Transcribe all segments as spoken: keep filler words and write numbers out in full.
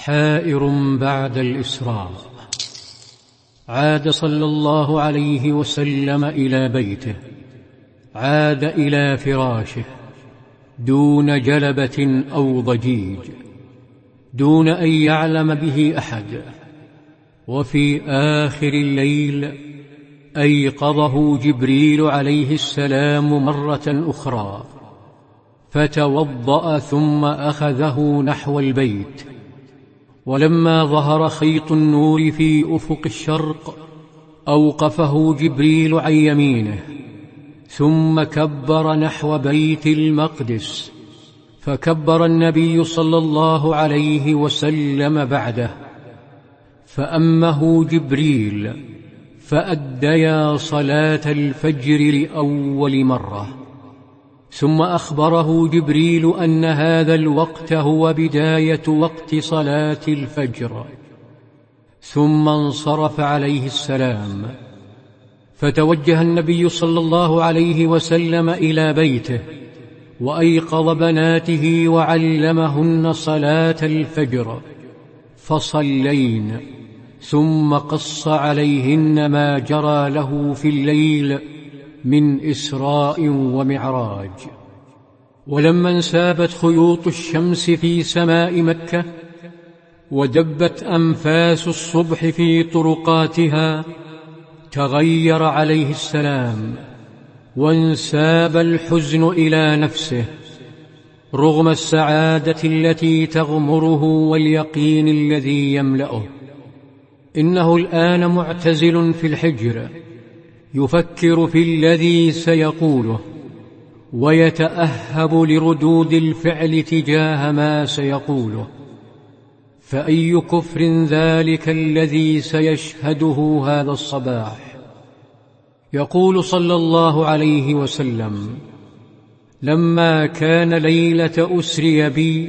حائر بعد الإسراء. عاد صلى الله عليه وسلم إلى بيته، عاد إلى فراشه دون جلبة أو ضجيج، دون أن يعلم به أحد. وفي آخر الليل أيقظه جبريل عليه السلام مرة أخرى، فتوضأ ثم أخذه نحو البيت. ولما ظهر خيط النور في أفق الشرق أوقفه جبريل عن يمينه، ثم كبر نحو بيت المقدس، فكبر النبي صلى الله عليه وسلم بعده، فأمه جبريل فأديا صلاة الفجر لأول مرة. ثم أخبره جبريل أن هذا الوقت هو بداية وقت صلاة الفجر، ثم انصرف عليه السلام. فتوجه النبي صلى الله عليه وسلم إلى بيته، وأيقظ بناته وعلمهن صلاة الفجر، فصلين، ثم قص عليهن ما جرى له في الليل من إسراء ومعراج. ولما انسابت خيوط الشمس في سماء مكة، ودبت أنفاس الصبح في طرقاتها، تغير عليه السلام، وانساب الحزن إلى نفسه، رغم السعادة التي تغمره واليقين الذي يملأه. إنه الآن معتزل في الحجر، يفكر في الذي سيقوله، ويتأهب لردود الفعل تجاه ما سيقوله. فأي كفر ذلك الذي سيشهده هذا الصباح. يقول صلى الله عليه وسلم: لما كان ليلة أسري بي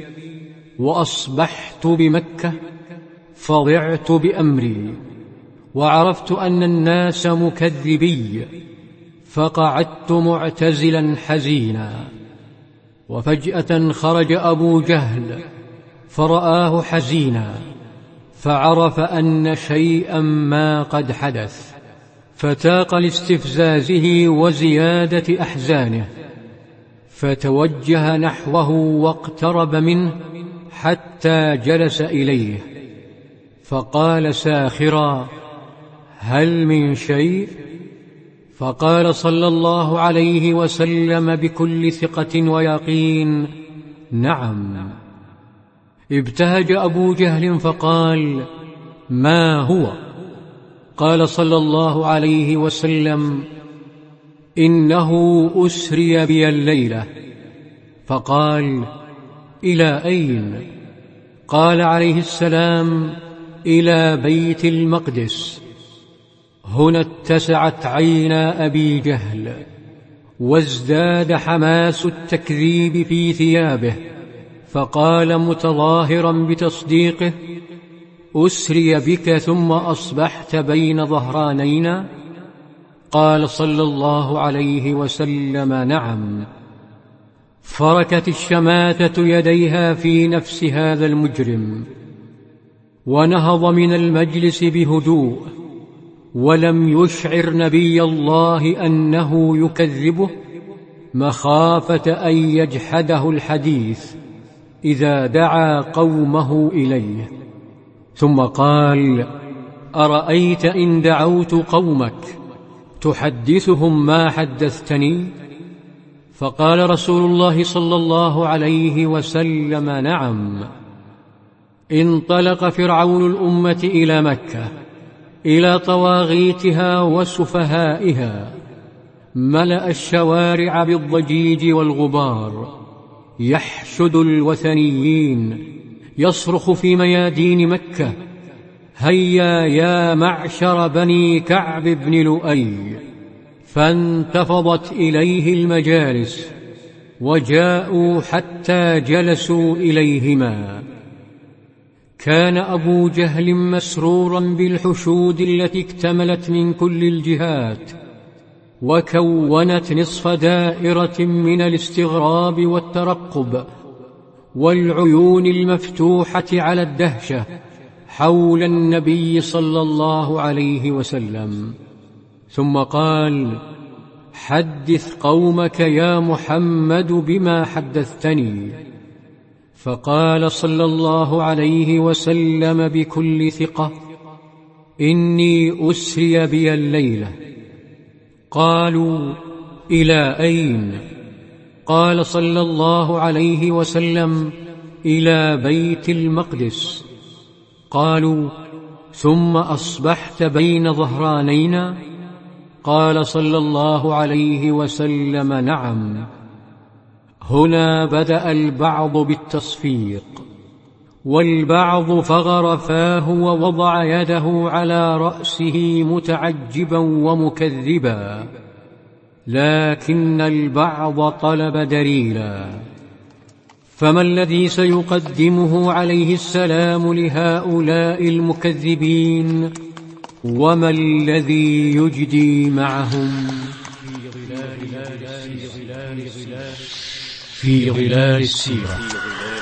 وأصبحت بمكة، فضعت بأمري، وعرفت أن الناس مكذبي، فقعدت معتزلا حزينا. وفجأة خرج أبو جهل فرآه حزينا، فعرف أن شيئا ما قد حدث، فتاق لاستفزازه وزيادة أحزانه، فتوجه نحوه واقترب منه حتى جلس إليه، فقال ساخرا: هل من شيء؟ فقال صلى الله عليه وسلم بكل ثقة ويقين: نعم. ابتهج أبو جهل فقال: ما هو؟ قال صلى الله عليه وسلم: إنه أسري بي الليلة. فقال: إلى أين؟ قال عليه السلام: إلى بيت المقدس. هنا اتسعت عينا أبي جهل، وازداد حماس التكذيب في ثيابه، فقال متظاهرا بتصديقه: أسري بك ثم أصبحت بين ظهرانينا؟ قال صلى الله عليه وسلم: نعم. فركت الشماتة يديها في نفس هذا المجرم، ونهض من المجلس بهدوء، ولم يشعر نبي الله أنه يكذبه، مخافة أن يجحده الحديث إذا دعا قومه إليه. ثم قال: أرأيت إن دعوت قومك تحدثهم ما حدثتني؟ فقال رسول الله صلى الله عليه وسلم: نعم. انطلق فرعون الأمة إلى مكة، إلى طواغيتها وسفهائها، ملأ الشوارع بالضجيج والغبار، يحشد الوثنيين، يصرخ في ميادين مكة: هيا يا معشر بني كعب بن لؤي. فانتفضت إليه المجالس، وجاءوا حتى جلسوا إليهما. كان أبو جهل مسرورا بالحشود التي اكتملت من كل الجهات، وكونت نصف دائرة من الاستغراب والترقب، والعيون المفتوحة على الدهشة حول النبي صلى الله عليه وسلم، ثم قال: حدث قومك يا محمد بما حدثتني. فقال صلى الله عليه وسلم بكل ثقة: إني أسري بي الليلة. قالوا: إلى أين؟ قال صلى الله عليه وسلم: إلى بيت المقدس. قالوا: ثم أصبحت بين ظهرانينا؟ قال صلى الله عليه وسلم: نعم. هنا بدأ البعض بالتصفيق، والبعض فغر فاه ووضع يده على رأسه متعجبا ومكذبا، لكن البعض طلب دليلا. فما الذي سيقدمه عليه السلام لهؤلاء المكذبين؟ وما الذي يجدي معهم في ظلال السيرة؟